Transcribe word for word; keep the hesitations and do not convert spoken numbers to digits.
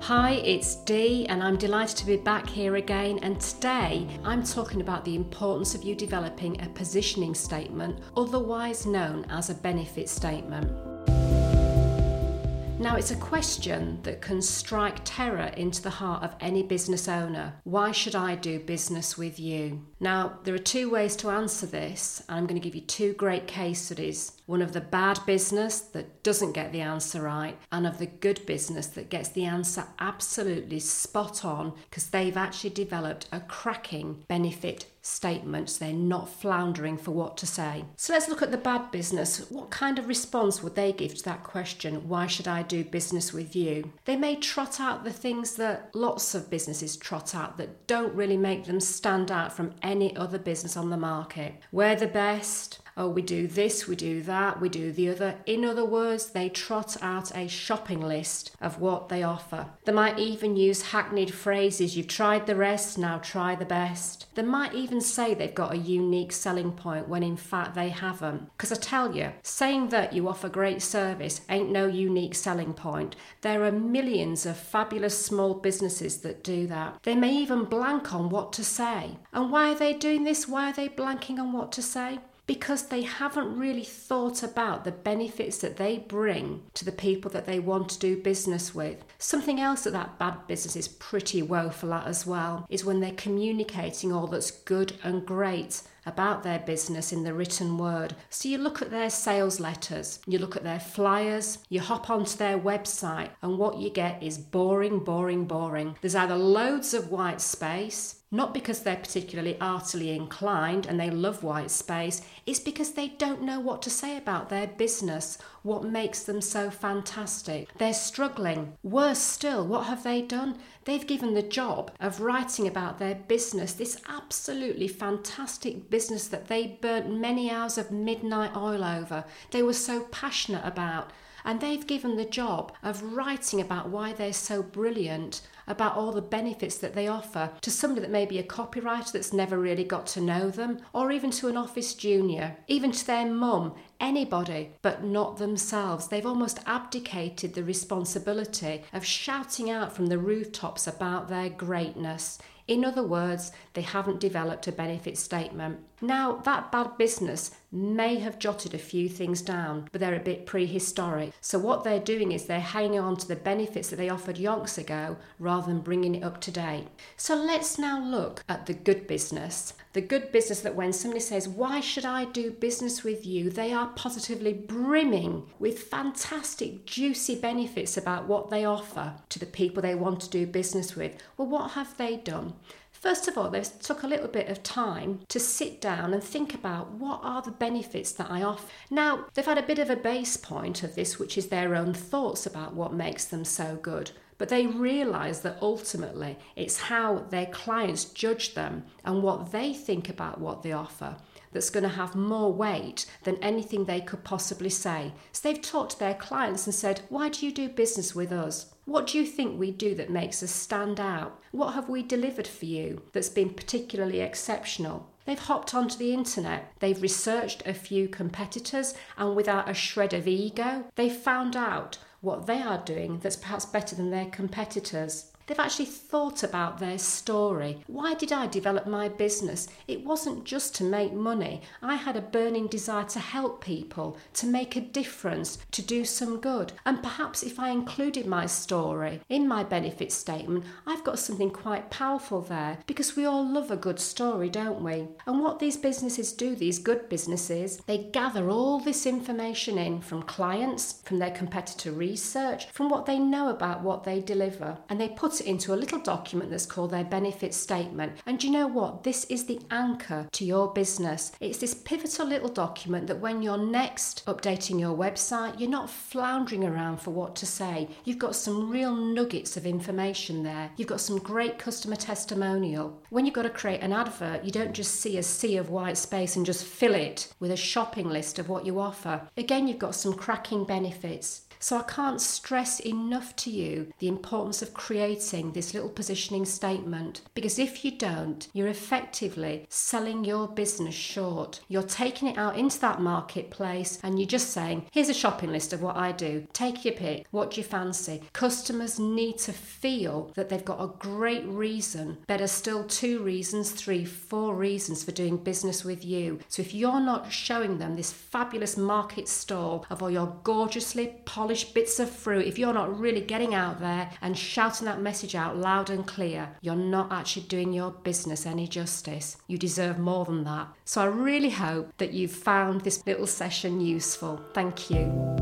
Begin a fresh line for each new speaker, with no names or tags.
Hi, it's Dee and I'm delighted to be back here again, and today I'm talking about the importance of you developing a positioning statement, otherwise known as a benefit statement. Now, it's a question that can strike terror into the heart of any business owner. Why should I do business with you? Now, there are two ways to answer this, and I'm going to give you two great case studies. One of the bad business that doesn't get the answer right, and of the good business that gets the answer absolutely spot on because they've actually developed a cracking benefit statement. So they're not floundering for what to say. So let's look at the bad business. What kind of response would they give to that question? Why should I do business with you? They may trot out the things that lots of businesses trot out that don't really make them stand out from any other business on the market. We're the best. Oh, we do this, we do that, we do the other. In other words, they trot out a shopping list of what they offer. They might even use hackneyed phrases. You've tried the rest, now try the best. They might even say they've got a unique selling point when in fact they haven't. Because I tell you, saying that you offer great service ain't no unique selling point. There are millions of fabulous small businesses that do that. They may even blank on what to say. And why are they doing this? Why are they blanking on what to say? Because they haven't really thought about the benefits that they bring to the people that they want to do business with. Something else that that bad business is pretty woeful at as well is when they're communicating all that's good and great about their business in the written word. So you look at their sales letters, you look at their flyers, you hop onto their website, and what you get is boring, boring, boring. There's either loads of white space, not because they're particularly artily inclined and they love white space, it's because they don't know what to say about their business, what makes them so fantastic. They're struggling. Worse still, what have they done? They've given the job of writing about their business, this absolutely fantastic business that they burnt many hours of midnight oil over. They were so passionate about. And they've given the job of writing about why they're so brilliant, about all the benefits that they offer to somebody that may be a copywriter that's never really got to know them, or even to an office junior, even to their mum, anybody, but not themselves. They've almost abdicated the responsibility of shouting out from the rooftops about their greatness. In other words, they haven't developed a benefit statement. Now, that bad business may have jotted a few things down, but they're a bit prehistoric. So what they're doing is they're hanging on to the benefits that they offered yonks ago rather than bringing it up to date. So let's now look at the good business. The good business that when somebody says, why should I do business with you? They are positively brimming with fantastic, juicy benefits about what they offer to the people they want to do business with. Well, what have they done? First of all, they took a little bit of time to sit down and think about what are the benefits that I offer. Now, they've had a bit of a base point of this, which is their own thoughts about what makes them so good. But they realise that ultimately it's how their clients judge them and what they think about what they offer that's going to have more weight than anything they could possibly say. So they've talked to their clients and said, why do you do business with us? What do you think we do that makes us stand out? What have we delivered for you that's been particularly exceptional? They've hopped onto the internet, they've researched a few competitors, and without a shred of ego, they've found out what they are doing that's perhaps better than their competitors. They've actually thought about their story. Why did I develop my business? It wasn't just to make money. I had a burning desire to help people, to make a difference, to do some good. And perhaps if I included my story in my benefit statement, I've got something quite powerful there, because we all love a good story, don't we? And what these businesses do, these good businesses, they gather all this information in from clients, from their competitor research, from what they know about what they deliver, and they put it into a little document that's called their benefit statement. And you know what? This is the anchor to your business. It's this pivotal little document that when you're next updating your website, you're not floundering around for what to say. You've got some real nuggets of information there. You've got some great customer testimonial. When you've got to create an advert, you don't just see a sea of white space and just fill it with a shopping list of what you offer. Again, you've got some cracking benefits. So I can't stress enough to you the importance of creating creating this little positioning statement, because if you don't, you're effectively selling your business short. You're taking it out into that marketplace and you're just saying, here's a shopping list of what I do. Take your pick. What do you fancy? Customers need to feel that they've got a great reason, better still two reasons, three, four reasons for doing business with you. So if you're not showing them this fabulous market stall of all your gorgeously polished bits of fruit, if you're not really getting out there and shouting that message out loud and clear, you're not actually doing your business any justice. You deserve more than that. So I really hope that you've found this little session useful. Thank you.